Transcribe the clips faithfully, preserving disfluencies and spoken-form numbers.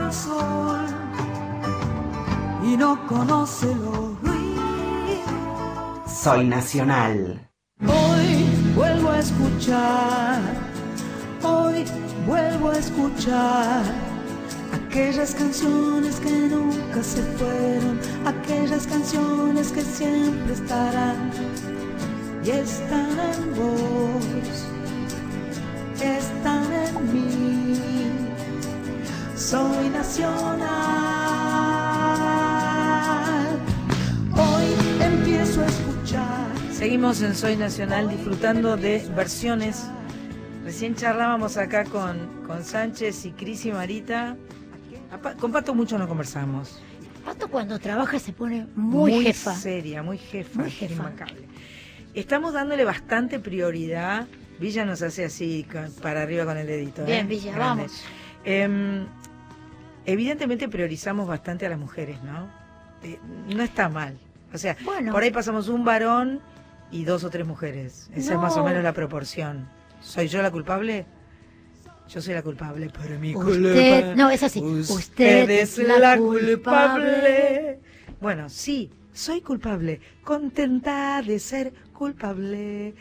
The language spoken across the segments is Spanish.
al sol y no conoce lo ruido. Soy Nacional. Hoy vuelvo a escuchar, hoy vuelvo a escuchar aquellas canciones que nunca se fueron, aquellas canciones que siempre estarán y están en vos, están en mí. Soy Nacional. Hoy empiezo a escuchar. Seguimos en Soy Nacional disfrutando de versiones. Recién charlábamos acá con, con Sánchez y Cris y Marita. Con Pato mucho no conversamos. Pato cuando trabaja se pone muy, muy jefa. seria, muy jefa, Muy jefa. Imacable. Estamos dándole bastante prioridad. Villa nos hace así, con, para arriba con el dedito. Bien, ¿eh? Villa, Grande. vamos. Eh, evidentemente priorizamos bastante a las mujeres, ¿no? Eh, no está mal. O sea, Bueno. por ahí pasamos un varón y dos o tres mujeres. Esa No. es más o menos la proporción. ¿Soy yo la culpable? Yo soy la culpable por mi Usted, culpa. no, es así. Usted, Usted es es la, la culpable. culpable. Bueno, sí, soy culpable. Contenta de ser culpable.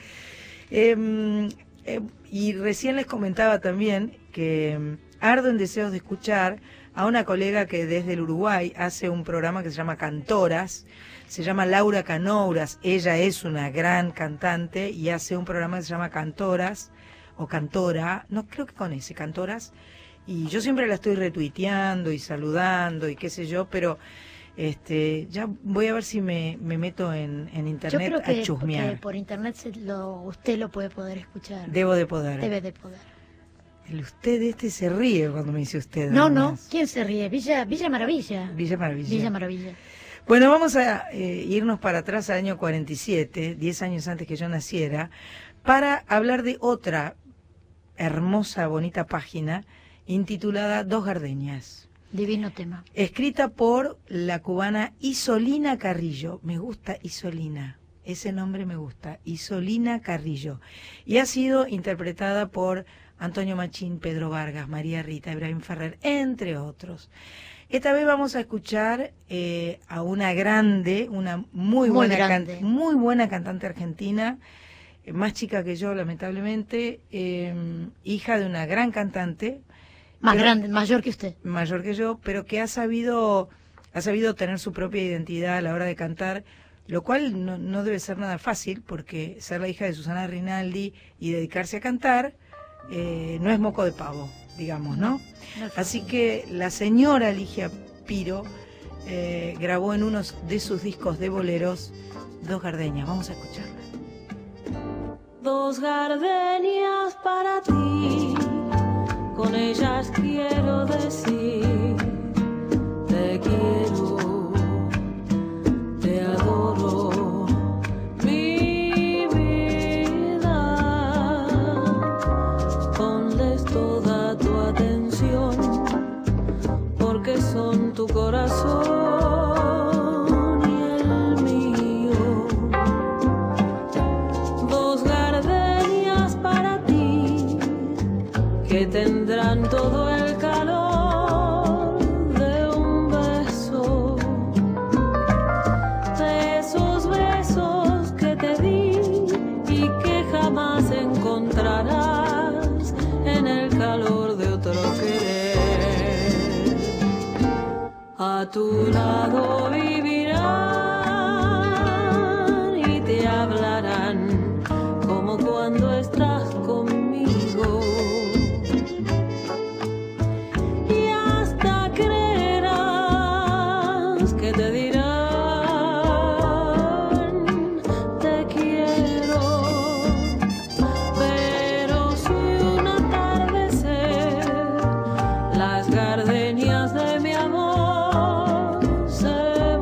Eh, eh, y recién les comentaba también que eh, ardo en deseos de escuchar a una colega que desde el Uruguay hace un programa que se llama Cantoras. Se llama Laura Canouras. Ella es una gran cantante y hace un programa que se llama Cantoras. O Cantora, no creo que con ese, Cantoras, y yo siempre la estoy retuiteando y saludando y qué sé yo, pero este ya voy a ver si me, me meto en, en Yo internet creo que, a chusmear. que por internet se lo, usted lo puede poder escuchar. Debo de poder. Debe de poder. El usted este se ríe cuando me dice usted. No, no, además. ¿quién se ríe? Villa, Villa Maravilla. Villa Maravilla. Villa Maravilla. Bueno, vamos a eh, irnos para atrás al año cuarenta y siete, diez años antes que yo naciera, para hablar de otra hermosa, bonita página intitulada Dos Gardenias. Divino tema. Escrita por la cubana Isolina Carrillo. Me gusta Isolina, ese nombre me gusta, Isolina Carrillo. Y ha sido interpretada por Antonio Machín, Pedro Vargas, María Rita, Ibrahim Ferrer, entre otros. Esta vez vamos a escuchar eh, a una grande, una muy, Muy buena, grande. can- muy buena cantante argentina, más chica que yo, lamentablemente, eh, hija de una gran cantante, Más pero- grande, mayor que usted. mayor que yo, pero que ha sabido, ha sabido tener su propia identidad a la hora de cantar, lo cual no, no debe ser nada fácil, porque ser la hija de Susana Rinaldi y dedicarse a cantar eh, no es moco de pavo, digamos, ¿no? No es Así fácil. que la señora Ligia Piro eh, grabó en uno de sus discos de boleros Dos Gardenias. Vamos a escucharla. Dos gardenias para ti, con ellas quiero decir, te quiero, te adoro, mi vida. Ponles toda tu atención, porque son tu corazón. Que tendrán todo el calor de un beso, de esos besos que te di y que jamás encontrarás en el calor de otro querer. A tu lado vivirán y te hablarán como cuando estás conmigo. Las gardenias de mi amor se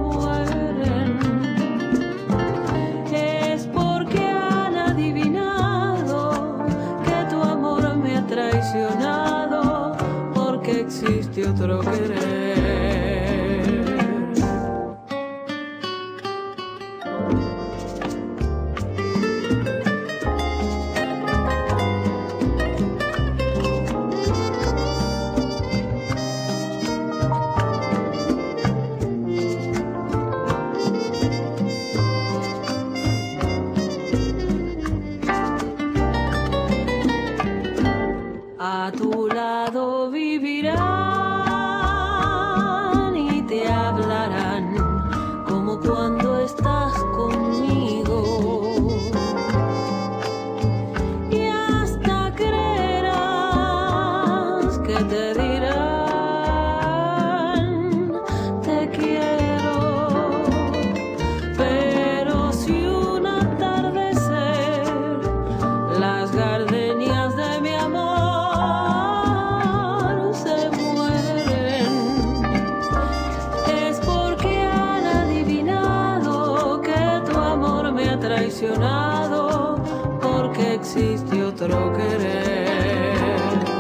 traicionado, porque existe otro querer.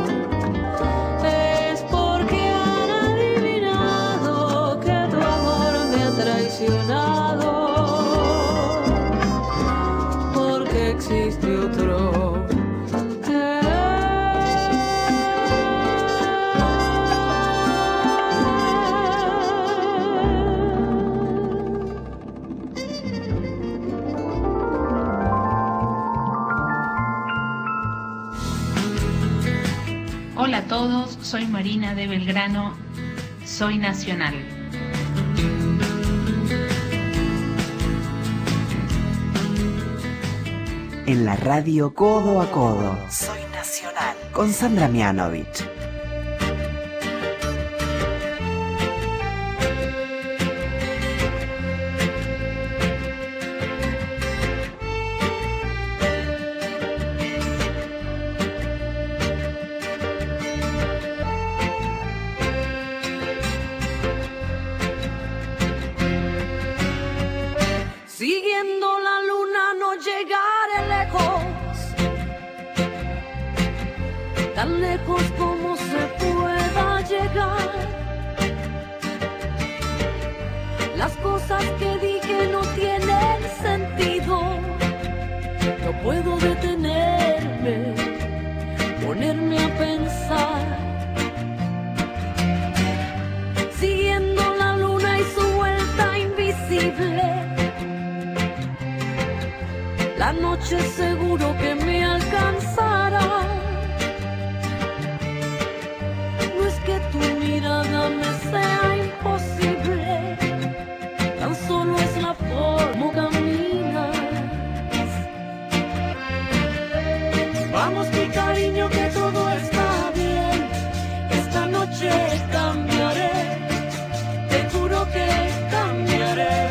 Es porque han adivinado que tu amor me ha traicionado, porque existe otro querer. Hola a todos, soy Marina de Belgrano, soy nacional. En la radio Codo a Codo, Soy Nacional, con Sandra Mianovich. Siguiendo la luna no llegaré lejos, tan lejos como se pueda llegar. Las cosas que dije no tienen sentido, no puedo detenerme, ponerme a pensar. Siguiendo la luna y su vuelta invisible, la noche seguro que me alcanzará. No es que tu mirada me sea imposible, tan solo es la forma como caminas. Vamos mi cariño que todo está bien, esta noche cambiaré, te juro que cambiaré.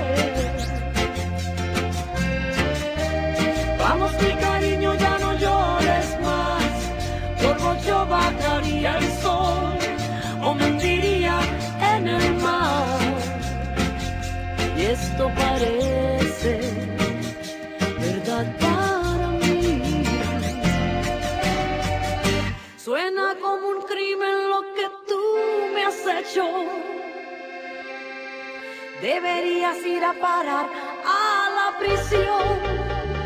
Vamos mi cariño, ya no llores más, por vos yo bajaría el sol o me hundiría en el mar. Y esto parece verdad para mí. Suena como un crimen lo que tú me has hecho. Deberías ir a parar a la prisión.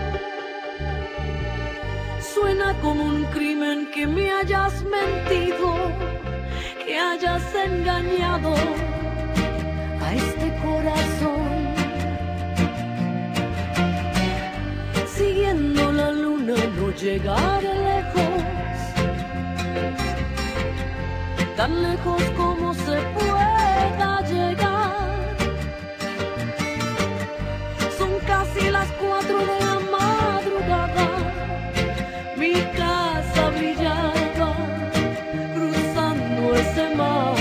Suena como un crimen que me hayas mentido, que hayas engañado a este corazón. Siguiendo la luna no llegaré lejos, tan lejos como se pueda llegar. Son casi las cuatro de la madrugada, mi casa brillaba cruzando ese mar.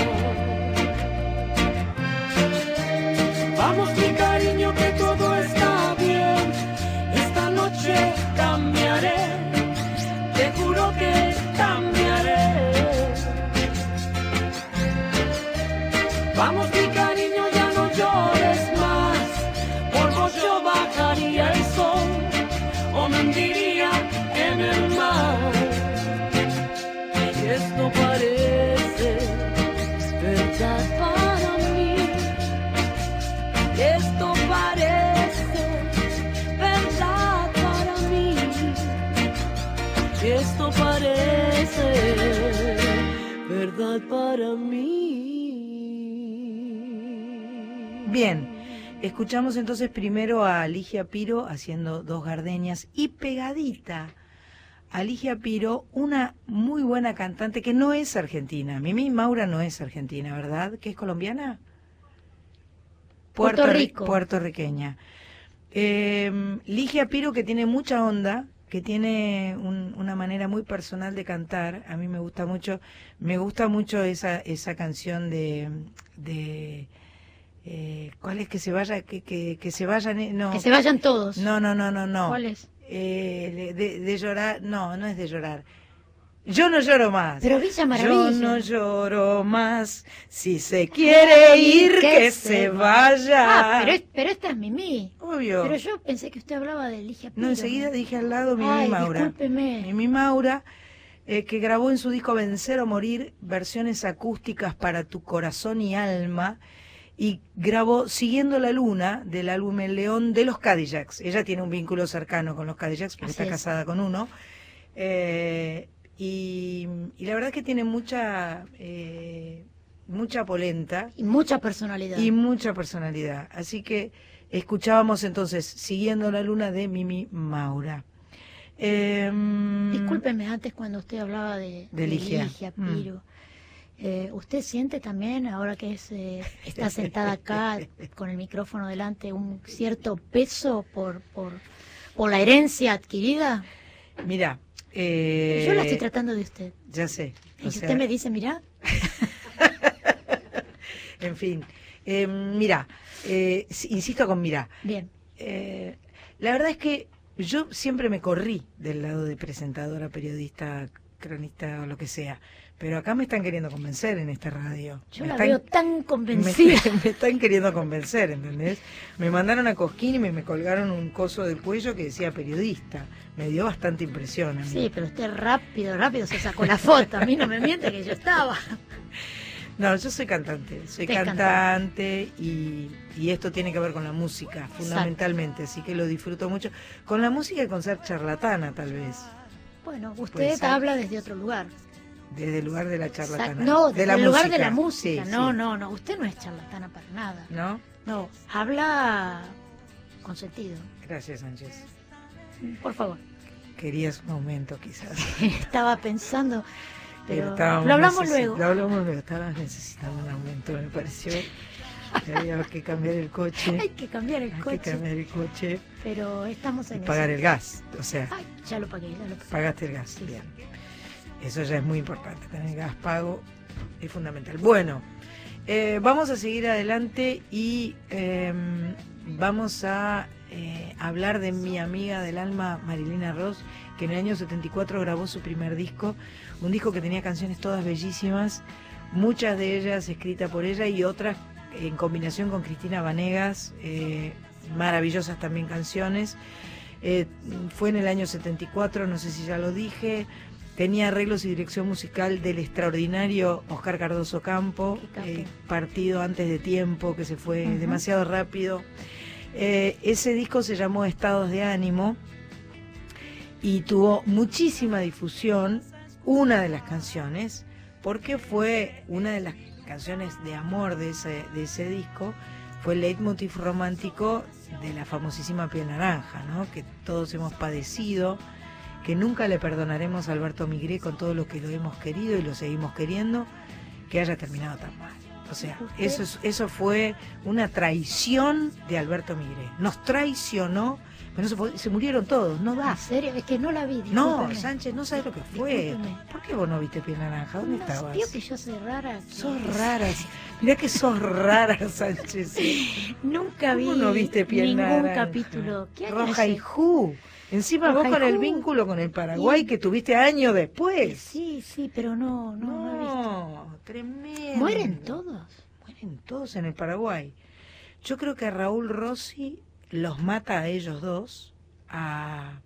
Vamos mi cariño que todo está bien, esta noche cambiaré, te juro que cambiaré. Vamos mi cariño, ya no llores más, por vos yo bajaría el sol o me hundiría en el mar. Y esto parece verdad para mí, esto parece verdad para mí, esto parece verdad para mí. Bien, escuchamos entonces primero a Ligia Piro haciendo Dos Gardenias y pegadita a Ligia Piro, una muy buena cantante que no es argentina. Mimi Maura no es argentina, ¿verdad? ¿Que es colombiana? Puerto Rico. Puertorriqueña. Eh, Ligia Piro, que tiene mucha onda, que tiene un, una manera muy personal de cantar. A mí me gusta mucho, me gusta mucho esa esa canción de... de eh, ¿cuál es? Que se vaya, que, que, que se vayan, eh, no. Que se vayan todos. No, no, no, no, no. ¿Cuál es? Eh, de, de llorar, no, no es de llorar. Yo no lloro más. Pero Villa Maravilla. Yo no lloro más. Si se quiere ir, que, que se vaya. Ah, pero, es, pero esta es Mimi. Obvio. Pero yo pensé que usted hablaba de Ligia Piro. No, enseguida dije al lado Mimi Ay, Maura. discúlpeme. Mimi Maura, eh, que grabó en su disco Vencer o Morir versiones acústicas para tu corazón y alma. Y grabó Siguiendo la Luna del álbum El León de los Cadillacs. Ella tiene un vínculo cercano con los Cadillacs porque Así está es. casada con uno. Eh, y, y la verdad es que tiene mucha, eh, mucha polenta. Y mucha personalidad. Y mucha personalidad. Así que escuchábamos entonces Siguiendo la Luna de Mimi Maura. Eh, Discúlpeme, antes cuando usted hablaba de, De Ligia. Piro, Mm. eh, ¿usted siente también, ahora que es, eh, está sentada acá con el micrófono delante, un cierto peso por, por, por la herencia adquirida? Mira. Eh, Yo la estoy tratando de usted. Ya sé. Y o si sea, usted me dice, mira, en fin. Eh, mira, eh, insisto con mira. bien. Eh, la verdad es que yo siempre me corrí del lado de presentadora, periodista, cronista o lo que sea. Pero acá me están queriendo convencer en esta radio. Yo Me la están- veo tan me, convencida. me están queriendo convencer, ¿entendés? Me mandaron a Cosquín y me, me colgaron un coso del cuello que decía periodista. Me dio bastante impresión a mí. Sí, pero usted rápido, rápido se sacó la foto. A mí no me miente que yo estaba. No, yo soy cantante, soy Usted es cantante y, y esto tiene que ver con la música, fundamentalmente, así que lo disfruto mucho. Con la música y con ser charlatana, tal vez, Bueno, Puede usted ser. habla desde otro lugar. desde el lugar de la charlatana. Exacto. No, de desde la el lugar música. de la música. Sí, no, sí. no, no. Usted no es charlatana para nada. ¿No? No, habla con sentido. Gracias, Sánchez. Por favor. Querías un aumento, quizás. Estaba pensando, pero Estábamos lo hablamos necesi- luego. Lo hablamos luego. Estabas necesitando un aumento, me pareció. Que había que cambiar el coche. Hay que cambiar el Hay coche, que cambiar el coche pero estamos y en pagar eso. el gas. O sea, Ay, ya lo pagué, ya lo pagué. pagaste el gas. Sí, Bien. Eso ya es muy importante. Tener gas pago es fundamental. Bueno, eh, vamos a seguir adelante y eh, vamos a eh, hablar de mi amiga del alma, Marilina Ross, que en el año setenta y cuatro grabó su primer disco. Un disco que tenía canciones todas bellísimas, muchas de ellas escritas por ella y otras en combinación con Cristina Vanegas, eh, maravillosas también canciones. Eh, fue en el año setenta y cuatro, no sé si ya lo dije, tenía arreglos y dirección musical del extraordinario Oscar Cardoso Campo, Qué capo. eh, partido antes de tiempo, que se fue Ujú. demasiado rápido. Eh, ese disco se llamó Estados de Ánimo y tuvo muchísima difusión, una de las canciones, porque fue una de las canciones de amor de ese, de ese disco, fue el leitmotiv romántico de la famosísima Piel Naranja, ¿no? Que todos hemos padecido, que nunca le perdonaremos a Alberto Migré con todo lo que lo hemos querido y lo seguimos queriendo, que haya terminado tan mal. O sea, Usted- eso, es- eso fue una traición de Alberto Migré. Nos traicionó, pero no se, fue- se murieron todos, no da. ¿En serio? Es que no la vi. No, discúlpeme. Sánchez, no sabes lo que fue. Discúlpeme. ¿Por qué vos no viste Piel Naranja? ¿Dónde No, estabas? vio que yo soy rara. que- Sos rara. Mirá que sos rara, Sánchez. Nunca vi ¿Cómo no viste Piel ningún Naranja? capítulo. ¿Qué año Roja es y ese? Ju. Encima Roja vos y con el Ju. vínculo con el Paraguay Y- que tuviste años después. Sí, sí, pero no, no, no, he visto. No, tremendo. ¿Mueren todos? Mueren todos en el Paraguay. Yo creo que a Raúl Rossi los mata a ellos dos. A,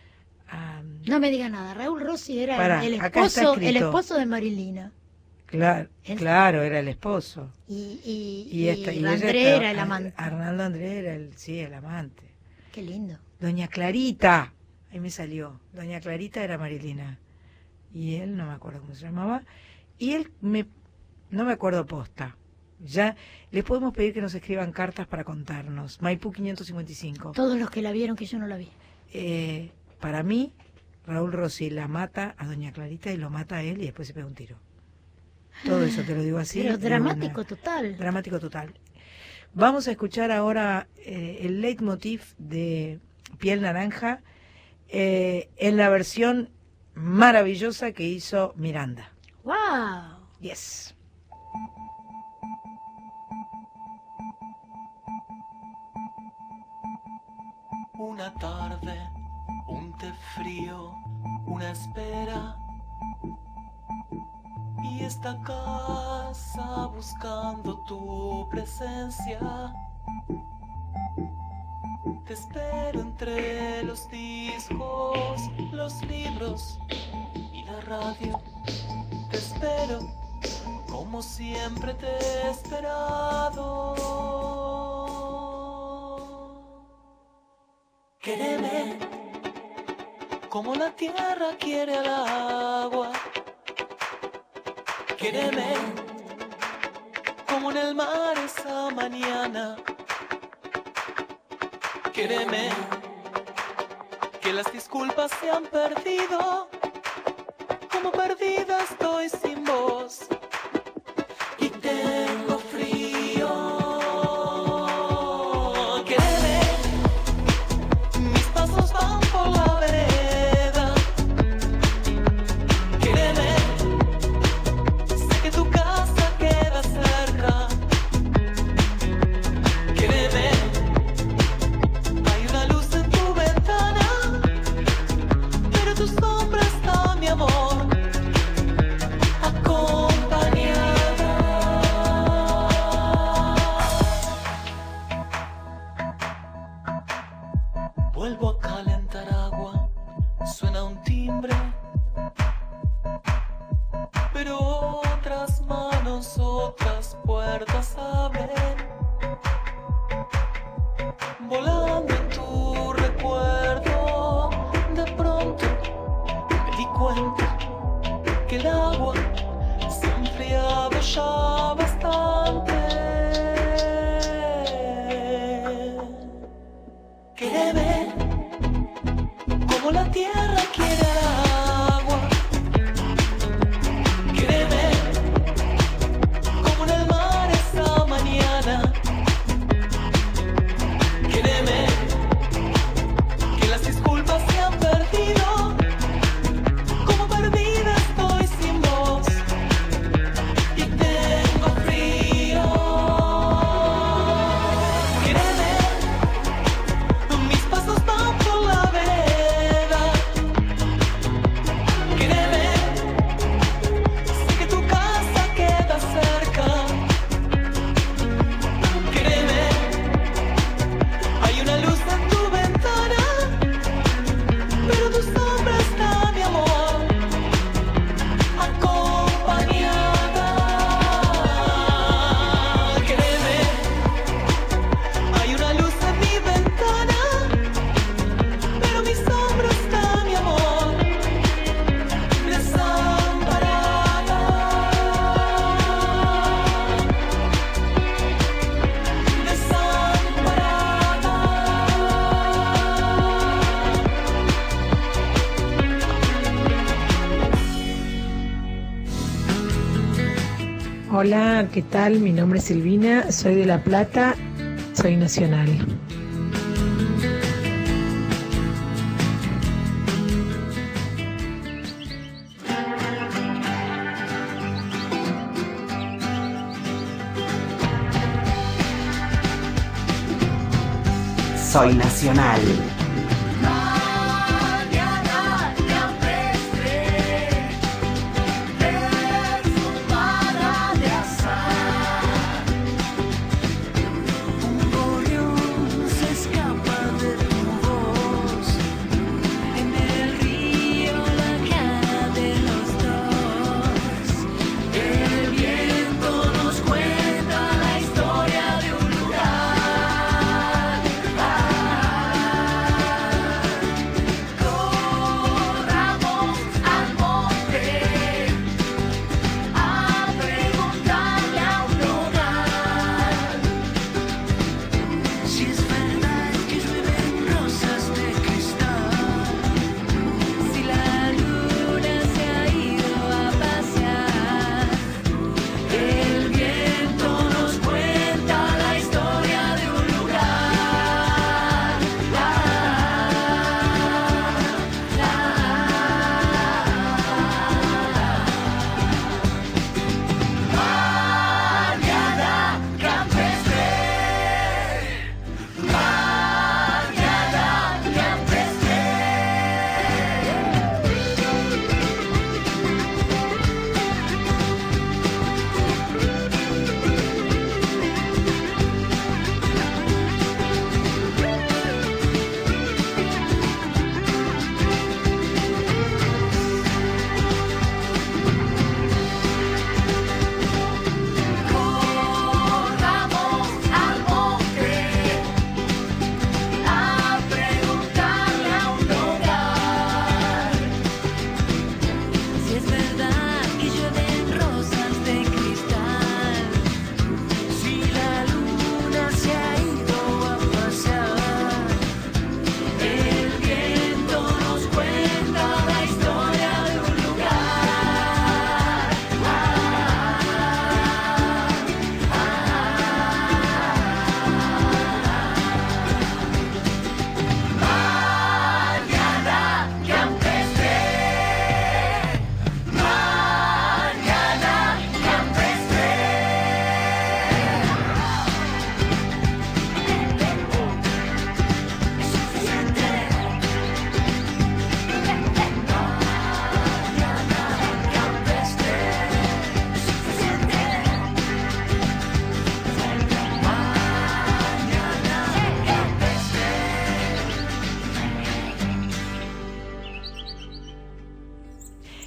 a- No me diga nada. Raúl Rossi era Pará, el acá está esposo, el escrito. esposo de Marilina. claro, Él- claro, era el esposo. Y, y, Y, esta, y ella André estaba- era el amante. Arnaldo André era el, sí, el amante. Qué lindo. Doña Clarita, ahí me salió. Doña Clarita era Marilina. Y él, no me acuerdo cómo se llamaba. Y él, me, no me acuerdo posta. Ya les podemos pedir que nos escriban cartas para contarnos. Maipú quinientos cincuenta y cinco. Todos los que la vieron, que yo no la vi. Eh, para mí, Raúl Rossi la mata a Doña Clarita y lo mata a él y después se pega un tiro. Todo eso te lo digo así. Pero de dramático una. total. Dramático total. Vamos a escuchar ahora eh, el leitmotiv de Piel Naranja eh, en la versión maravillosa que hizo Miranda. ¡Wow! Yes. Una tarde, un té frío, una espera, y esta casa buscando tu presencia. Te espero entre los discos, los libros y la radio. Te espero como siempre te he esperado. Quéreme como la tierra quiere al agua. Quéreme como en el mar esa mañana. Quéreme que las disculpas se han perdido, como perdida estoy sin voz y tengo frío. Quéreme, mis pasos van por la vereda. Quéreme, sé que tu casa queda cerca. Quéreme, hay una luz en tu ventana, pero tu sombra está, mi amor, acompañada. Vuelvo a calentar agua, suena un timbre, pero otras manos, otras puertas abren. Volando en tu recuerdo, de pronto me di cuenta que el agua se ha enfriado ya bastante. Quéreme como la tierra quiere al agua. Quéreme como en el mar esa mañana. Quéreme que las disculpas se han perdido, como perdida estoy sin voz y tengo frío. Quéreme, mis pasos van por la vereda. Quéreme, sé que tu casa queda cerca. Quéreme, hay una luz en tu ventana, pero tu sombra está, mi amor, acompañada. Quéreme, hay una luz en mi ventana, pero mi sombra está, mi amor, desamparada. Hola, ¿qué tal? Mi nombre es Silvina, soy de La Plata, soy nacional. Soy nacional. Ah,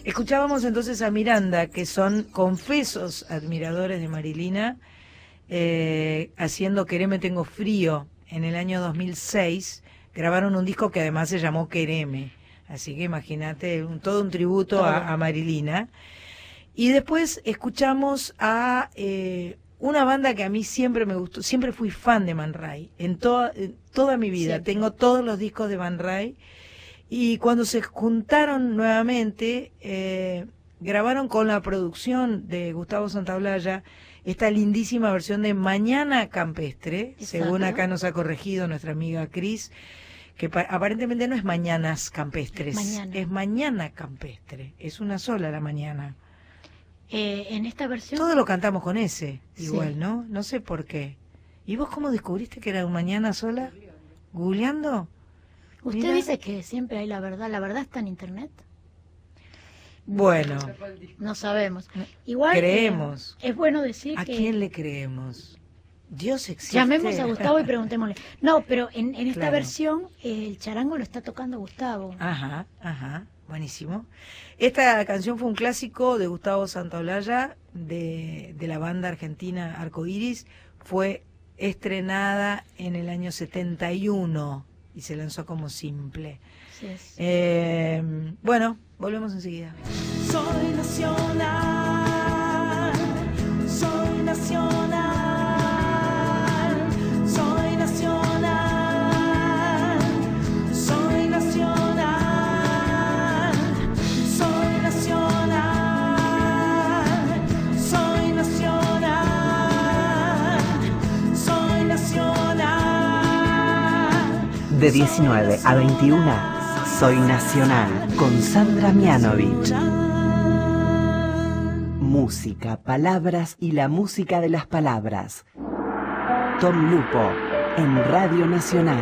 Escuchábamos entonces a Miranda, que son confesos admiradores de Marilina, eh, haciendo Quereme Tengo Frío en el año dos mil seis. Grabaron un disco que además se llamó Quereme. Así que imagínate, un, todo un tributo a, a Marilina. Y después escuchamos a eh, una banda que a mí siempre me gustó, siempre fui fan de Man Ray, en, toda en toda mi vida. Siempre. Tengo todos los discos de Man Ray. Y cuando se juntaron nuevamente, eh, grabaron con la producción de Gustavo Santaolalla esta lindísima versión de Mañana Campestre, Exacto. según acá nos ha corregido nuestra amiga Cris, que aparentemente no es Mañanas Campestres, mañana. es Mañana Campestre, es una sola la mañana. Eh, en esta versión... Todo lo cantamos con ese, igual, sí. ¿no? No sé por qué. ¿Y vos cómo descubriste que era Mañana sola? ¿Googleando? Usted Mira. dice que siempre hay la verdad, ¿la verdad está en internet? Bueno. No sabemos. Igual creemos. Eh, es bueno decir ¿A que... ¿A quién le creemos? Dios existe. Llamemos a Gustavo y preguntémosle. No, pero en, en esta claro. versión eh, el charango lo está tocando Gustavo. Ajá, ajá, buenísimo. Esta canción fue un clásico de Gustavo Santaolalla, de, de la banda argentina Arcoiris. Fue estrenada en el año setenta y uno y se lanzó como simple. Sí, sí. Eh, bueno, volvemos enseguida. Soy nacional, soy nacional, soy nacional, soy nacional, soy nacional, soy nacional, soy nacional. De diecinueve a veintiuna. Soy Nacional con Sandra Mianovich. Música, palabras y la música de las palabras. Tom Lupo en Radio Nacional.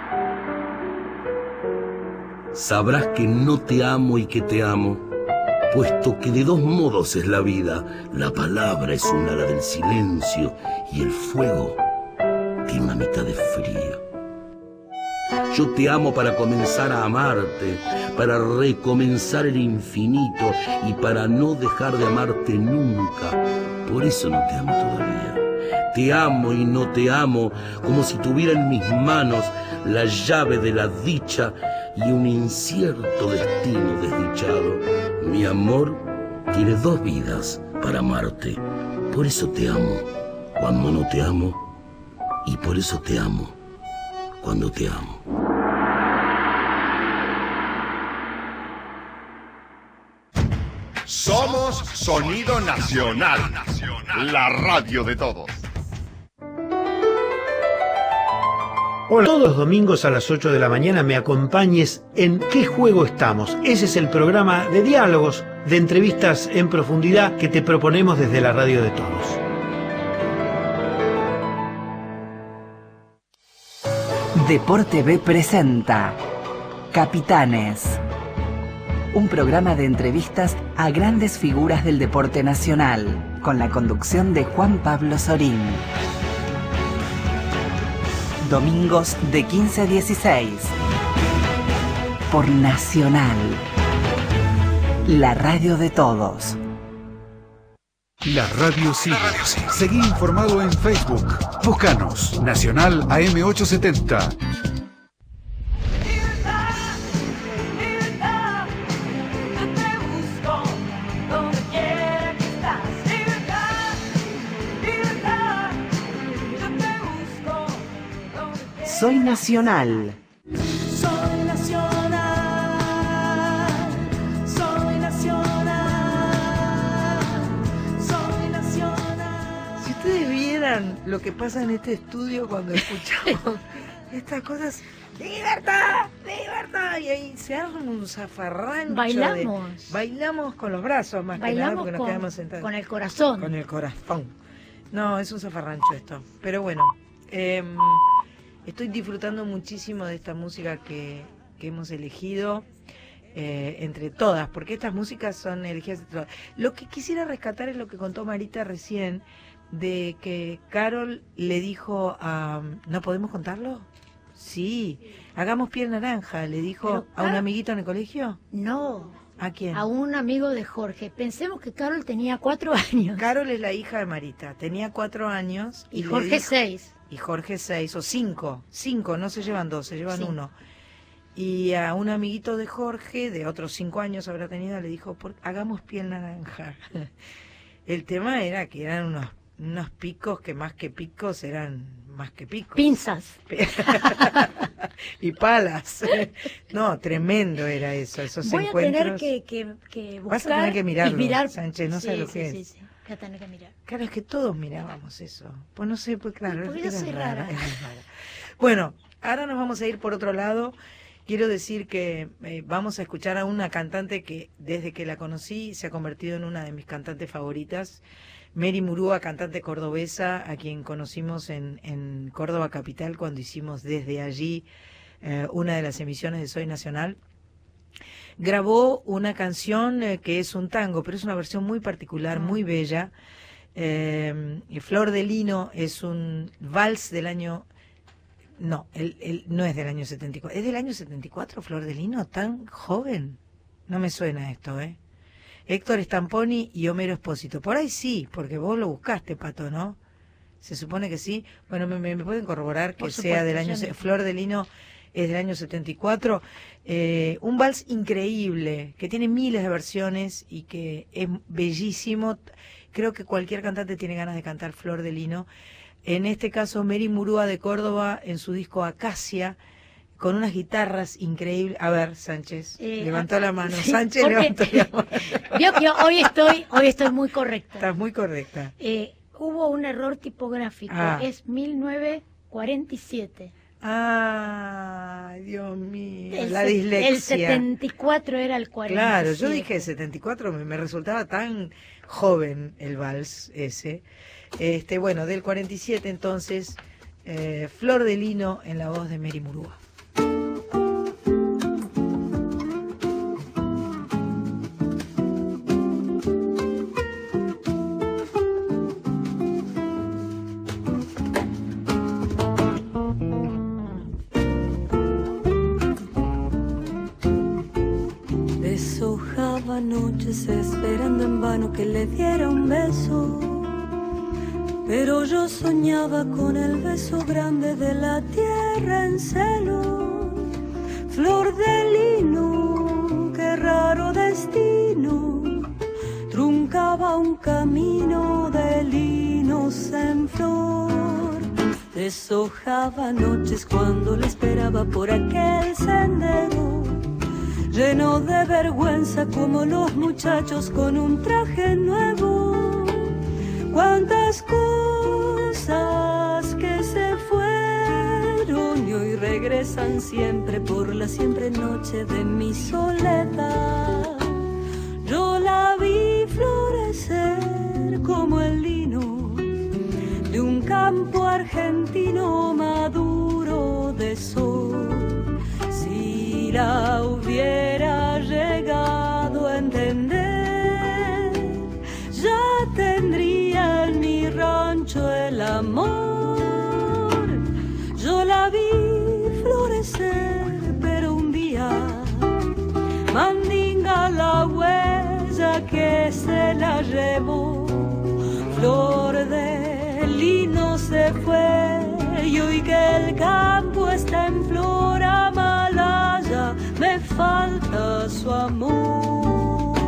Sabrás que no te amo y que te amo, puesto que de dos modos es la vida. La palabra es una, la del silencio, y el fuego tiene una mitad de frío. Yo te amo para comenzar a amarte, para recomenzar el infinito y para no dejar de amarte nunca. Por eso no te amo todavía. Te amo y no te amo, como si tuviera en mis manos la llave de la dicha y un incierto destino desdichado. Mi amor tiene dos vidas para amarte. Por eso te amo cuando no te amo y por eso te amo cuando te amo. Somos Sonido Nacional, la radio de todos. Hola, todos los domingos a las ocho de la mañana me acompañes en ¿Qué juego estamos? Ese es el programa de diálogos, de entrevistas en profundidad que te proponemos desde la radio de todos. Deporte B presenta Capitanes, un programa de entrevistas a grandes figuras del deporte nacional, con la conducción de Juan Pablo Sorín. Domingos de quince a dieciséis, por Nacional, la radio de todos. La radio sigue. Seguí informado en Facebook. Búscanos, Nacional A M ochocientos setenta. Soy Nacional. Soy nacional, soy nacional, soy nacional. Si ustedes vieran lo que pasa en este estudio cuando escuchamos estas cosas, ¡libertad! ¡Libertad! Y ahí se arma un zafarrancho. Bailamos. De, bailamos con los brazos más bailamos que nada porque nos con, quedamos sentados. Con el corazón. Con el corazón. No, es un zafarrancho esto. Pero bueno, eh, estoy disfrutando muchísimo de esta música que, que hemos elegido eh, entre todas, porque estas músicas son elegidas entre todas. Lo que quisiera rescatar es lo que contó Marita recién, de que Carol le dijo a... ¿No podemos contarlo? Sí, hagamos piel naranja, le dijo Pero, a un amiguito en el colegio. No, ¿A quién? A un amigo de Jorge. Pensemos que Carol tenía cuatro años. Carol es la hija de Marita. Tenía cuatro años. Y, y Jorge dijo, seis. Y Jorge seis, o cinco. Cinco, no se llevan dos, se llevan Sí. uno. Y a un amiguito de Jorge, de otros cinco años habrá tenido, le dijo, "Por- hagamos piel naranja". El tema era que eran unos, unos picos que más que picos eran más que picos. Pinzas. Y palas. No, tremendo era eso, esos Voy encuentros. a tener que, que, que buscar Vas a tener que mirarlo, y mirar. Sánchez, no sí, sabes lo sí, que sí, es. sí. Voy a tener que mirar. Claro, es que todos mirábamos eso. Pues no sé, pues claro, Porque yo era soy rara, rara. era rara. Bueno, ahora nos vamos a ir por otro lado. Quiero decir que eh, vamos a escuchar a una cantante que desde que la conocí se ha convertido en una de mis cantantes favoritas. Mary Murúa, cantante cordobesa, a quien conocimos en, en Córdoba Capital cuando hicimos desde allí eh, una de las emisiones de Soy Nacional. Grabó una canción eh, que es un tango, pero es una versión muy particular, muy bella. Eh, Flor de Lino es un vals del año... No, el, el, no es del año setenta y cuatro. ¿Es del año setenta y cuatro, Flor de Lino? ¿Tan joven? No me suena esto, ¿eh? Héctor Stamponi y Homero Espósito. Por ahí sí, porque vos lo buscaste, Pato, ¿no? Se supone que sí. Bueno, me, me pueden corroborar que Por sea supuesto, del año... ya me- Flor de Lino es del año setenta y cuatro. Eh, un vals increíble, que tiene miles de versiones y que es bellísimo. Creo que cualquier cantante tiene ganas de cantar Flor de Lino. En este caso, Mary Murúa de Córdoba, en su disco Acacia, con unas guitarras increíbles. A ver, Sánchez, Eh, levantó ah, la mano. sí, Sánchez porque- levantó la mano. Vio que hoy estoy, hoy estoy muy correcta. Estás muy correcta. Eh, hubo un error tipográfico. Ah. Es mil novecientos cuarenta y siete. Ay, Dios mío, El la se- dislexia. El setenta y cuatro era el cuarenta y siete. Claro, yo dije setenta y cuatro, me, me resultaba tan joven el vals ese. Este, bueno, del cuarenta y siete entonces, eh, Flor de Lino en la voz de Mary Murúa. Deshojaba noches esperando en vano que le diera un beso, pero yo soñaba con el beso grande de la tierra en celo. Flor de lino, qué raro destino, truncaba un camino de linos en flor. Deshojaba noches cuando le esperaba por aquel sendero, lleno de vergüenza como los muchachos con un traje nuevo. Cuántas cosas que se fueron y hoy regresan siempre por la siempre noche de mi soledad. Yo la vi florecer como el lino de un campo argentino maduro de sol. Si la hubiera llegado a entender, ya tendría en mi rancho el amor. Yo la vi florecer, pero un día mandinga la huella que se la llevó. Flor de lino se fue y hoy que el campo está en flor amalaya, me falta su amor.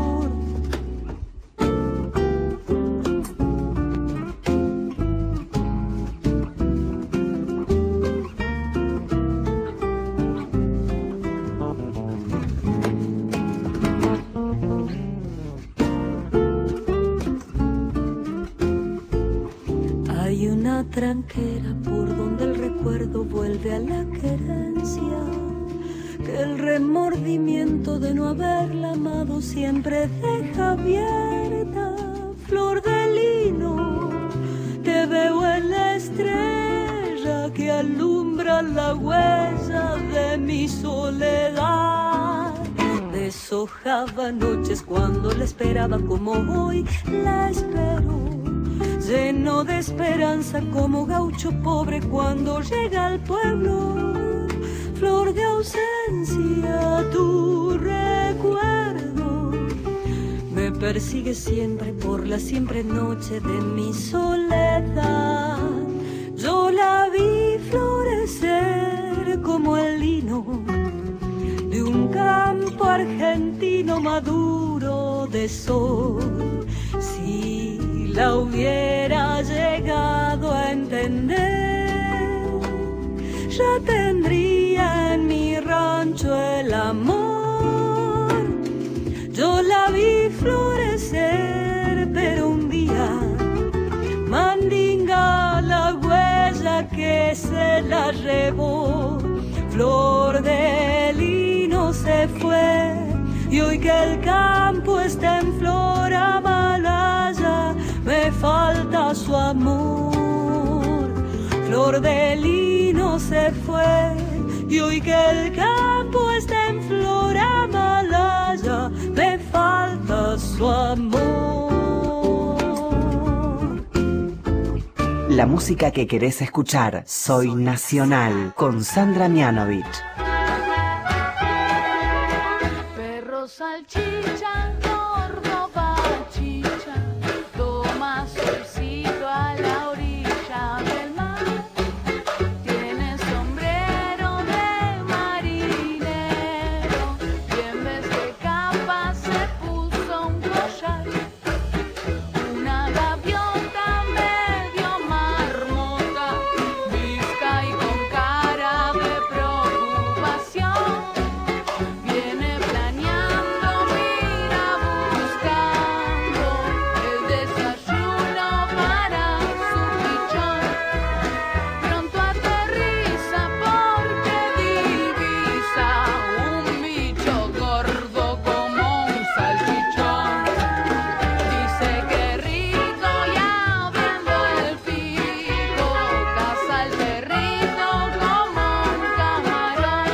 Hay una tranquera por donde el recuerdo vuelve a la querencia, que el remordimiento de no haberla amado siempre deja abierta. Flor de lino, te veo en la estrella que alumbra la huella de mi soledad. Deshojaba noches cuando la esperaba como hoy la espero, lleno de esperanza como gaucho pobre cuando llega al pueblo. Flor de ausencia, tu recuerdo persigue siempre por la siempre noche de mi soledad. Yo la vi florecer como el lino de un campo argentino maduro de sol. Si la hubiera llegado a entender, ya tendría en mi rancho el amor. Yo la vi florecer, pero un día mandinga la huella que se la llevó. Flor de lino se fue, y hoy que el campo está en flor amalaya, me falta su amor. Flor de lino se fue, y hoy que el campo está en flor amalaya, me falta su amor. La música que querés escuchar, Soy Nacional, con Sandra Mianovich. Perro salchicha, gordo bachicha, toma solcito a la orilla del mar. Tiene sombrero de marinero y en vez de capa se puso un collar. Una gaviota medio marmota, visca y con cara de preocupación. Viene planeando, mira buscando el desayuno para su pichón. Pronto aterriza porque divisa un bicho gordo como un salchichón. Dice que rico y abriendo el pico caza al perrito como un camarón.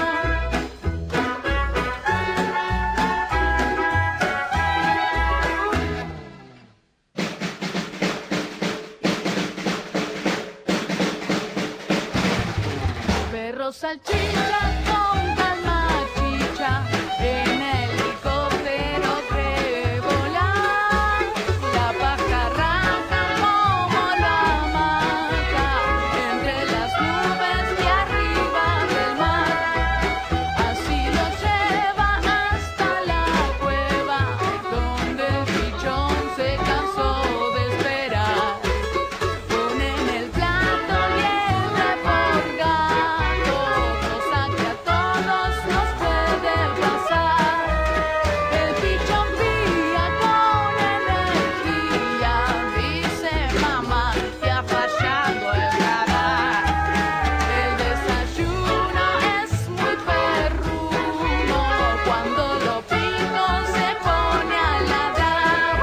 Perro salchicha con calma chicha, en helicóptero cree volar. La paja arranca como la hamaca entre las nubes de arriba del mar. Así lo lleva hasta la cueva donde el pichón se cansó de esperar. Ponen el plato liebre por gato, cosa que a todos nos puede pasar. El pichón pilla con energía, dice mamá que ha fallado el radar. El desayuno es muy perruno, cuando lo pico se pone a ladrar.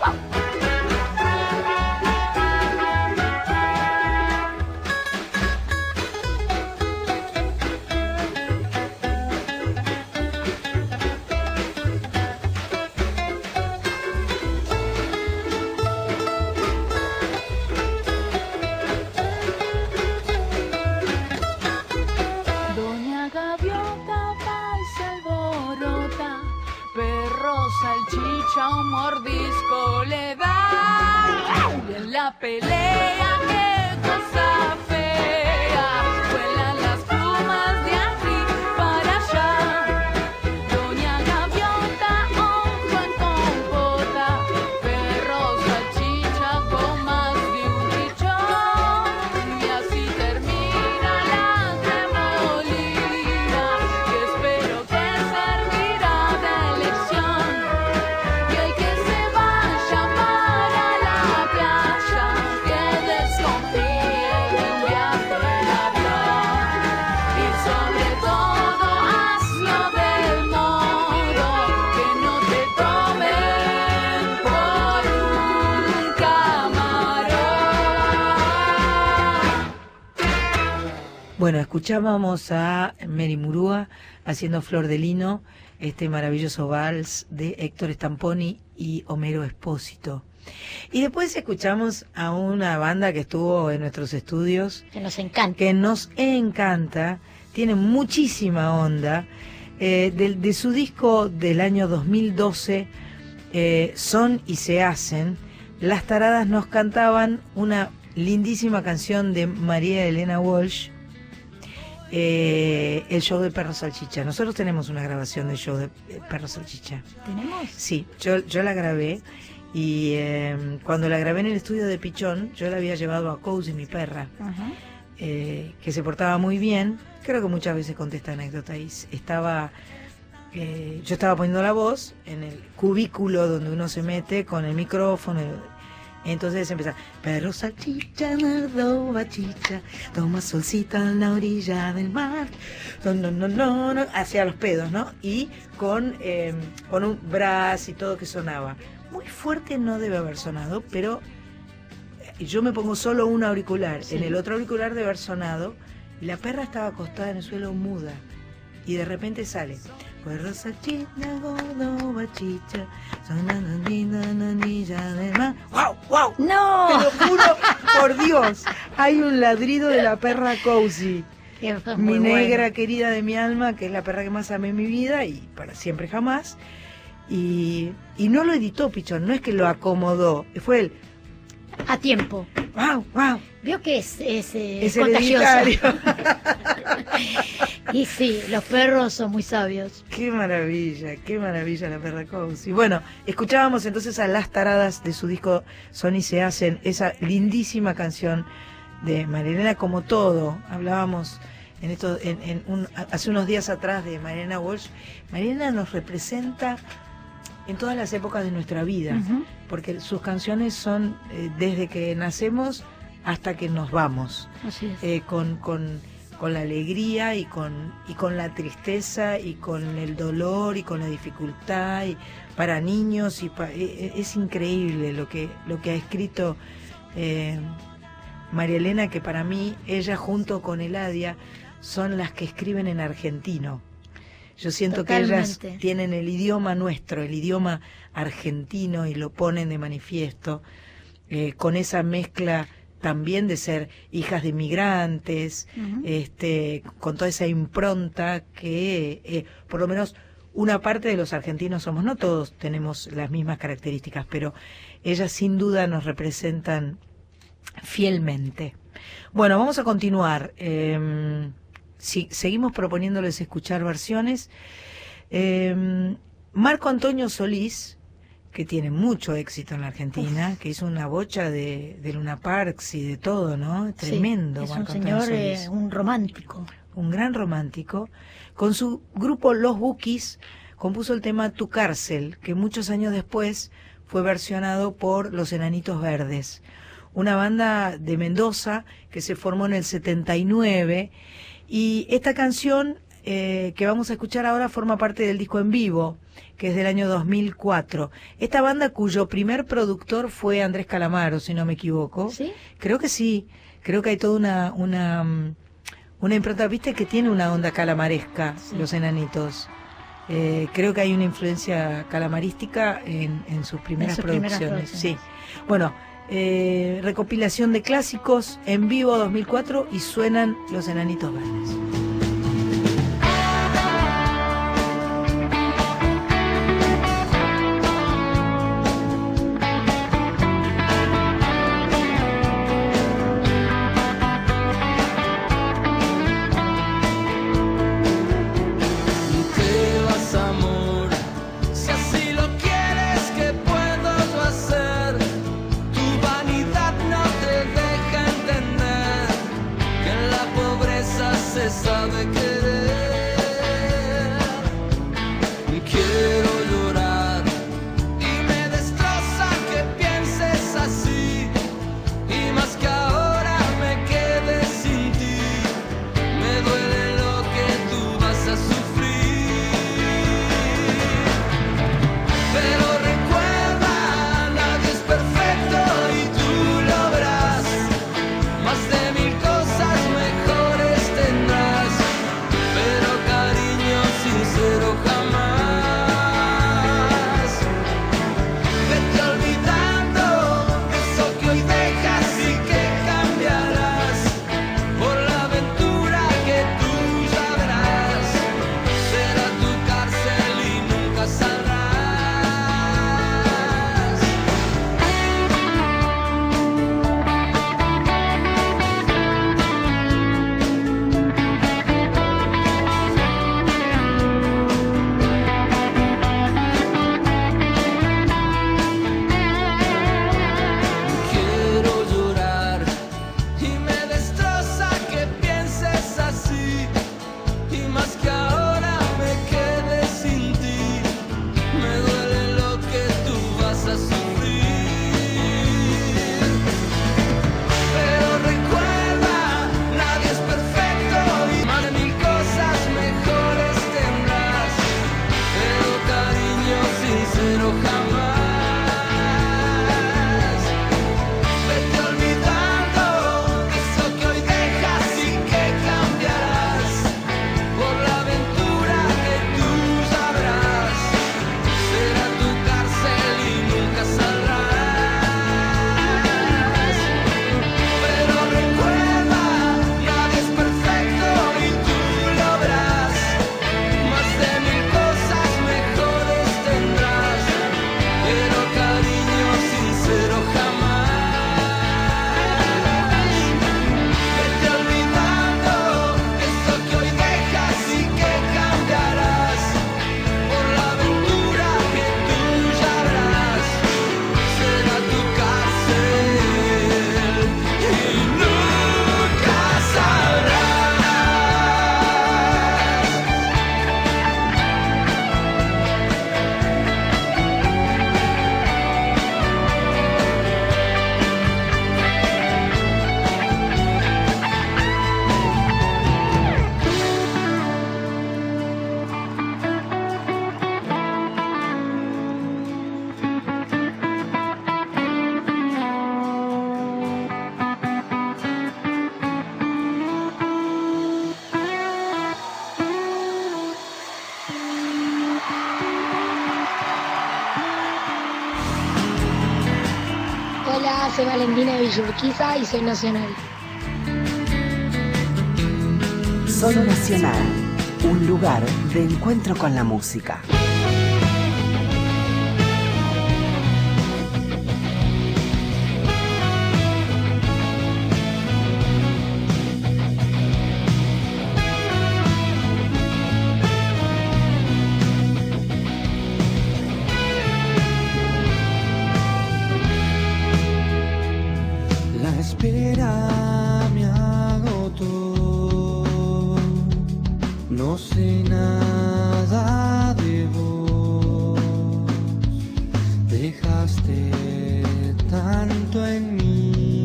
Doña Gaviota va y se alborota, perro salchicha un mordisco le da. Y en la pelea qué cosa fea, vuelan las plumas de aquí para allá. Doña Gaviota hongo en compota, perro salchicha con más de un pichón. Y así termina la tremolina, que espero que servirá de lección. Y hoy que se vaya para la playa, que desconfíe de un viaje en avión. Y sobre todo hazlo del modo que no te tomen por un camarón. Bueno, escuchábamos a Mary Murúa haciendo Flor de Lino, este maravilloso vals de Héctor Stamponi y Homero Espósito. Y después escuchamos a una banda que estuvo en nuestros estudios. Que nos encanta. Que nos encanta, tiene muchísima onda. Eh, de, de su disco del año dos mil doce, eh, Son y se hacen, las taradas nos cantaban una lindísima canción de María Elena Walsh, eh, el show de Perro Salchicha. Nosotros tenemos una grabación del show de eh, Perro Salchicha. ¿Tenemos? Sí, yo, yo la grabé y eh, cuando la grabé en el estudio de Pichón, yo la había llevado a Cozy, mi perra, Ajá. eh, que se portaba muy bien. Creo que muchas veces conté esta anécdota y estaba... Eh, yo estaba poniendo la voz en el cubículo donde uno se mete con el micrófono. Entonces empezaba: perro salchicha, nardo, bachicha, toma solcita en la orilla del mar. No, no, no, no, no, hacia los pedos, ¿no? Y con, eh, con un brass y todo que sonaba. Muy fuerte no debe haber sonado, pero yo me pongo solo un auricular. Sí. En el otro auricular debe haber sonado. Y la perra estaba acostada en el suelo muda. Y de repente sale: perro salchicha, gordo, bachicha, sonando nanilla del mar. ¡Wow! ¡Wow! ¡No! Te lo juro, por Dios. Hay un ladrido de la perra Cozy. Mi negra bueno. querida de mi alma, que es la perra que más amé en mi vida y para siempre jamás. Y, y no lo editó Pichón, no es que lo acomodó, fue él. A tiempo. ¡Wow! ¡Wow! Vio que es, es, eh, es contagioso. Y sí, los perros son muy sabios. Qué maravilla, qué maravilla la perra Cozy. Bueno, escuchábamos entonces a Las Taradas de su disco Son y se hacen, esa lindísima canción de María Elena, como todo. Hablábamos en esto, en, en un, hace unos días atrás de María Elena Walsh. María Elena nos representa en todas las épocas de nuestra vida, uh-huh. porque sus canciones son eh, desde que nacemos hasta que nos vamos. Así es. Eh, con, con, con la alegría y con, y con la tristeza y con el dolor y con la dificultad y para niños y pa, eh, es increíble lo que, lo que ha escrito eh, María Elena, que para mí ella junto con Eladia son las que escriben en argentino. Yo siento Totalmente. que ellas tienen el idioma nuestro, el idioma argentino, y lo ponen de manifiesto, eh, con esa mezcla también de ser hijas de inmigrantes, uh-huh. este, con toda esa impronta que, eh, por lo menos, una parte de los argentinos somos. No todos tenemos las mismas características, pero ellas sin duda nos representan fielmente. Bueno, vamos a continuar. Eh, Sí, seguimos proponiéndoles escuchar versiones. Eh, Marco Antonio Solís, que tiene mucho éxito en la Argentina, Uf. que hizo una bocha de, de Luna Parks y de todo, ¿no? Tremendo. Sí, es Marco un señor, eh, un romántico. Un gran romántico. Con su grupo Los Bukis compuso el tema Tu Cárcel, que muchos años después fue versionado por Los Enanitos Verdes, una banda de Mendoza que se formó en el setenta y nueve. Y esta canción eh, que vamos a escuchar ahora forma parte del disco en vivo, que es del año dos mil cuatro. Esta banda, cuyo primer productor fue Andrés Calamaro, si no me equivoco. ¿Sí? Creo que sí. Creo que hay toda una una, una impronta, viste, que tiene una onda calamaresca, sí. Los Enanitos. Eh, creo que hay una influencia calamarística en, en sus primeras en sus producciones. Primeras producciones. Sí. Bueno. Eh, recopilación de clásicos en vivo dos mil cuatro y suenan Los Enanitos Verdes. Esa soy Valentina de Villurquiza y soy nacional. Soy Nacional, un lugar de encuentro con la música. La espera me agotó, no sé nada de vos, dejaste tanto en mí,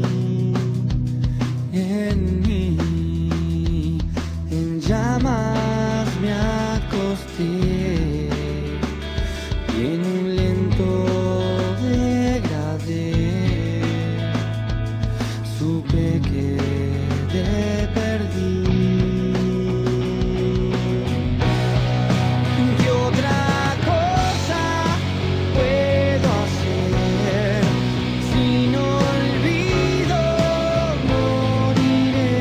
en mí, en llamas me acosté y en un lento degradé supe que te perdí. ¿Qué otra cosa puedo hacer? Si no olvido, moriré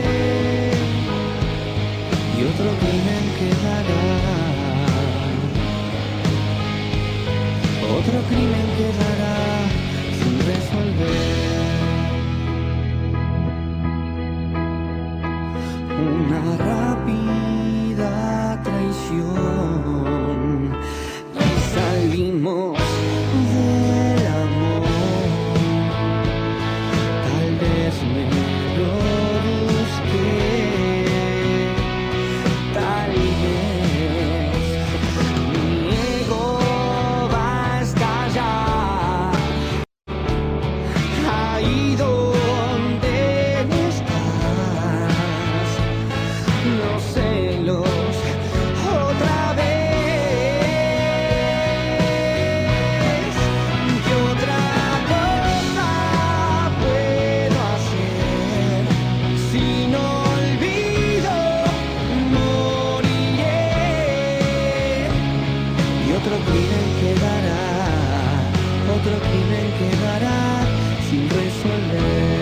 y otro crimen quedará. Otro crimen quedará sin resolver. Una rápida traición, y salimos del amor. Tal vez me lo busqué, tal vez mi ego va a estallar. Ahí donde estás, los celos otra vez. ¿Qué otra cosa puedo hacer? Si no olvido, moriré y otro crimen quedará, otro crimen quedará sin resolver.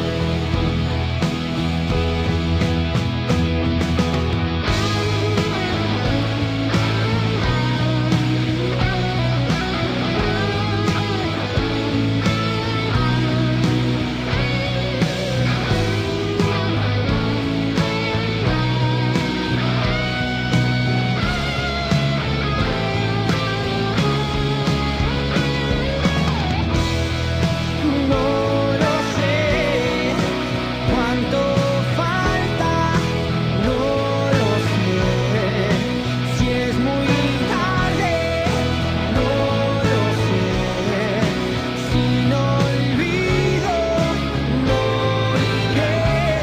No lo sé cuánto falta, no lo sé si es muy tarde, no lo sé. Si no olvido, moriré.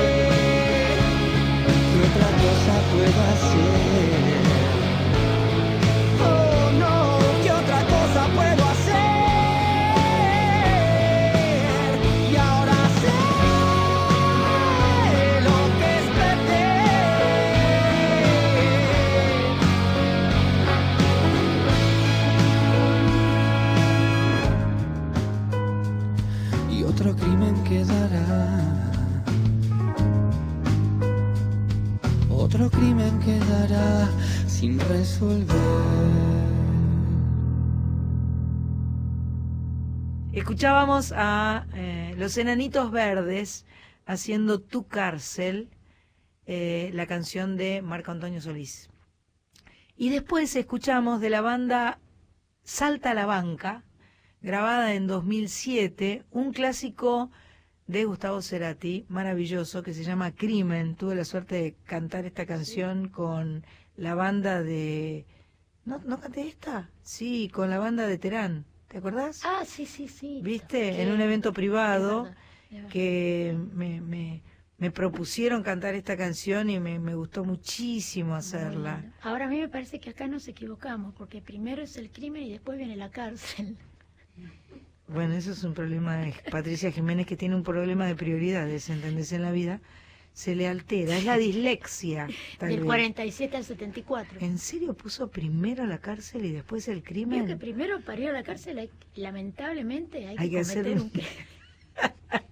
¿Qué otra cosa puedo hacer? Oh no, ¿qué otra cosa puedo hacer? Y ahora sé lo que es perder. Y otro crimen quedará, otro crimen quedará sin resolver. Escuchábamos a eh, Los Enanitos Verdes haciendo Tu Cárcel, eh, la canción de Marco Antonio Solís. Y después escuchamos de la banda Salta a la Banca, grabada en dos mil siete, un clásico de Gustavo Cerati, maravilloso, que se llama Crimen. Tuve la suerte de cantar esta canción con la banda de... ¿No, ¿no canté esta? Sí, con la banda de Terán. ¿Te acordás? Ah, sí, sí, sí. ¿Viste? ¿Qué? En un evento privado Es verdad, es verdad. que me, me, me propusieron cantar esta canción y me, me gustó muchísimo hacerla. Bueno, ahora a mí me parece que acá nos equivocamos, porque primero es el crimen y después viene la cárcel. Bueno, eso es un problema de Patricia Jiménez, que tiene un problema de prioridades, ¿entendés? En la vida se le altera, es la dislexia. Tal Del vez. cuarenta y siete al setenta y cuatro. ¿En serio puso primero la cárcel y después el crimen? Creo que primero para ir a la cárcel, hay- lamentablemente, hay, Hay que que cometer hacer un crimen.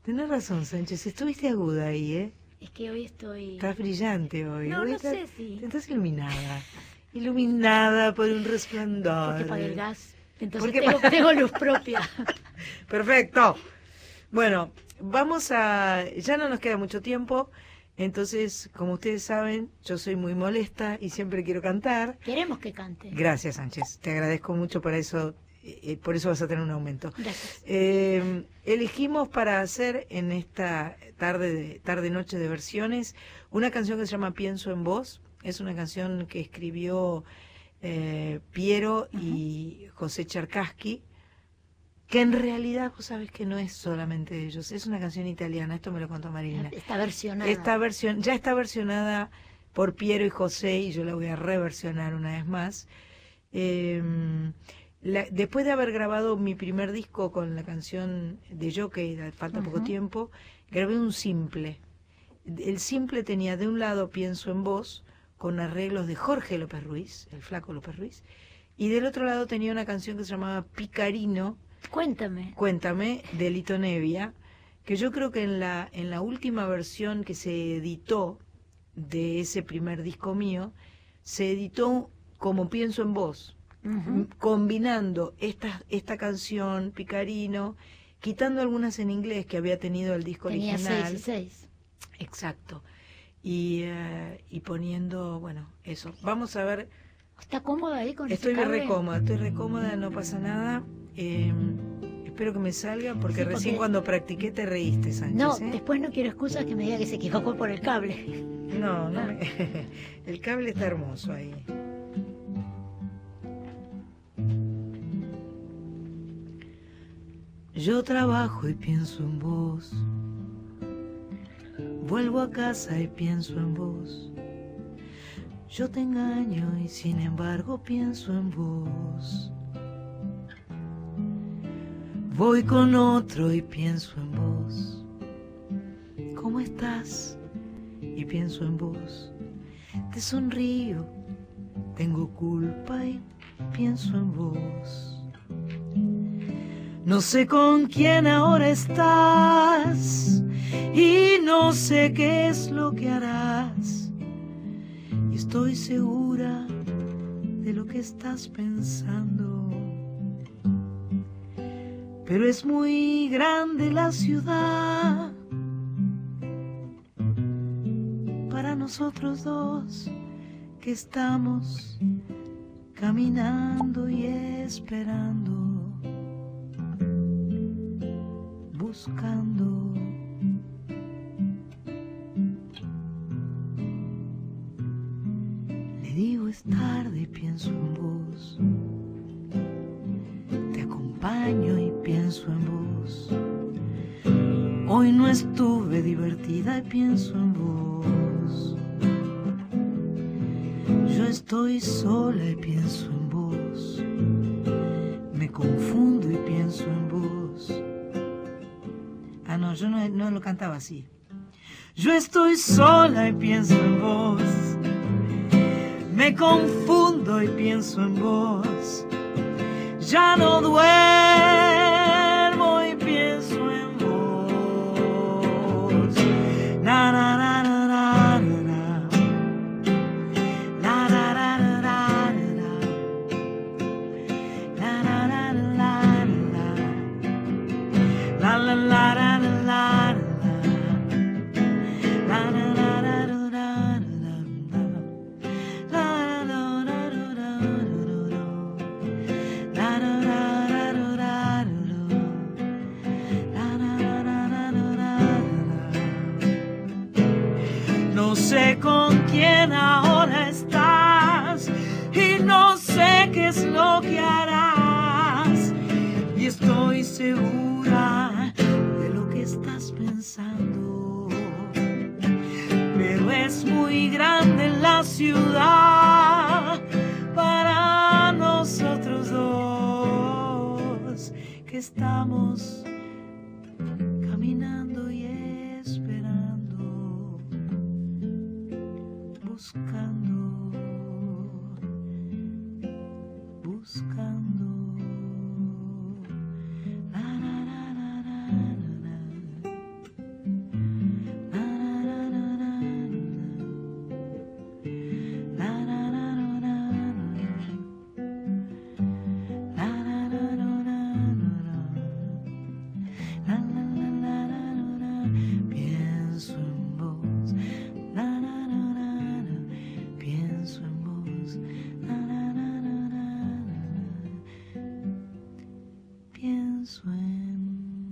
Tenés razón, Sánchez, estuviste aguda ahí, ¿eh? Es que hoy estoy... Estás brillante hoy. No, Hoy no estás, sé si... Estás iluminada. Iluminada por un resplandor. Porque pagué el gas. Entonces Porque tengo, pa- tengo luz propia. Perfecto. Bueno, vamos a... Ya no nos queda mucho tiempo. Entonces, como ustedes saben, yo soy muy molesta y siempre quiero cantar. Queremos que cante. Gracias, Sánchez. Te agradezco mucho para eso. eh, Por eso vas a tener un aumento. Gracias. Eh, elegimos para hacer en esta tarde de tarde noche de versiones una canción que se llama Pienso en Vos. Es una canción que escribió eh, Piero y José Cherkassky, que en realidad vos sabés que no es solamente de ellos, es una canción italiana. Esto me lo contó Marina. Está versionada. Esta versión ya está versionada por Piero y José y yo la voy a reversionar una vez más. Eh, La- después de haber grabado mi primer disco con la canción de Jockey, falta poco Ujú. tiempo, grabé un simple. El simple tenía de un lado Pienso en Vos, con arreglos de Jorge López Ruiz, el flaco López Ruiz, y del otro lado tenía una canción que se llamaba Picarino, Cuéntame. Cuéntame, de Lito Nevia, que yo creo que en la, en la última versión que se editó de ese primer disco mío, se editó como Pienso en Vos. Ujú. Combinando esta, esta canción, Picarino, quitando algunas en inglés que había tenido el disco Tenía original. seis y seis. Exacto. Y, eh, y poniendo, bueno, eso. Vamos a ver. ¿Está cómoda ahí con Estoy ese cable? re cómoda, estoy re cómoda, no pasa nada. Eh, espero que me salga, porque Sí, recién porque- cuando practiqué te reíste, Sánchez. No, ¿eh? después no quiero excusas que me diga que se equivocó por el cable. No, no me- el cable está hermoso ahí. Yo trabajo y pienso en vos. Vuelvo a casa y pienso en vos. Yo te engaño y sin embargo pienso en vos. Voy con otro y pienso en vos. ¿Cómo estás? Y pienso en vos. Te sonrío, tengo culpa y pienso en vos. No sé con quién ahora estás y no sé qué es lo que harás. Y estoy segura de lo que estás pensando. Pero es muy grande la ciudad para nosotros dos que estamos caminando y esperando, buscando. Le digo es tarde y pienso en vos. Te acompaño y pienso en vos. Hoy no estuve divertida y pienso en vos. Yo estoy sola y pienso en vos. Me confundo y pienso en vos. Ah, no, yo no, no lo cantaba así. Yo estoy sola y pienso en vos. Me confundo y pienso en vos. Ya no duermo y pienso en vos. Na, na, na, na, na, na, na. Na, na, na, na, na, na. Na, na, na, na, na, na. La, la, la, la, la, la, la. La, la, la, la, la, la, la. La, la, la, la, la, la, la, la. No sé con quién ahora estás y no sé qué es lo que harás. Y estoy segura de lo que estás pensando. Pero es muy grande la ciudad para nosotros dos que estamos caminando y esperando, buscando, buscando. La, la, la, la, la, la. pienso en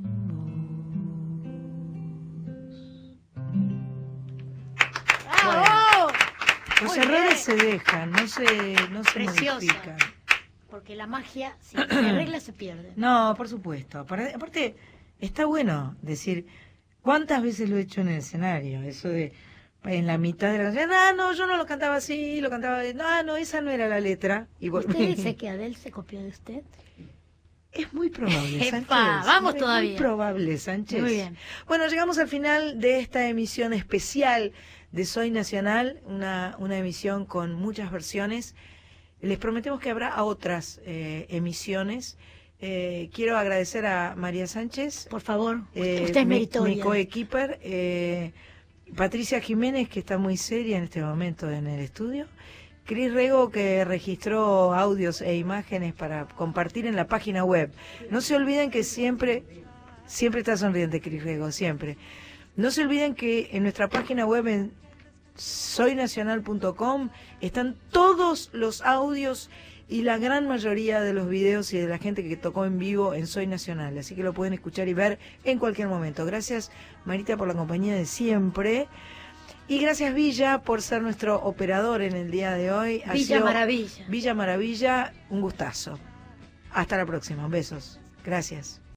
¡Bravo! Los Muy errores bien. se dejan, no se, no se Preciosa. modifican. Porque la magia, si se arregla, se pierde. No, por supuesto. Aparte, aparte, está bueno decir, ¿cuántas veces lo he hecho en el escenario? Eso de, en la mitad de la canción, ah, no, yo no lo cantaba así, lo cantaba, no, no, esa no era la letra. Y ¿Usted volví. dice que Adele se copió de usted? Es muy probable, Epa, Sánchez. vamos Es todavía. Muy probable, Sánchez. Muy bien. Bueno, llegamos al final de esta emisión especial de Soy Nacional, una, una emisión con muchas versiones. Les prometemos que habrá otras eh, emisiones. Eh, quiero agradecer a María Sánchez. Por favor, eh, usted es mi, meritoria. mi coequiper, eh, Patricia Jiménez, que está muy seria en este momento en el estudio. Cris Rego, que registró audios e imágenes para compartir en la página web. No se olviden que siempre, siempre está sonriente Cris Rego, siempre. No se olviden que en nuestra página web en soy nacional punto com están todos los audios y la gran mayoría de los videos y de la gente que tocó en vivo en Soy Nacional. Así que lo pueden escuchar y ver en cualquier momento. Gracias, Marita, por la compañía de siempre. Y gracias, Villa, por ser nuestro operador en el día de hoy. Ha Villa sido- Maravilla. Villa Maravilla, un gustazo. Hasta la próxima. Besos. Gracias.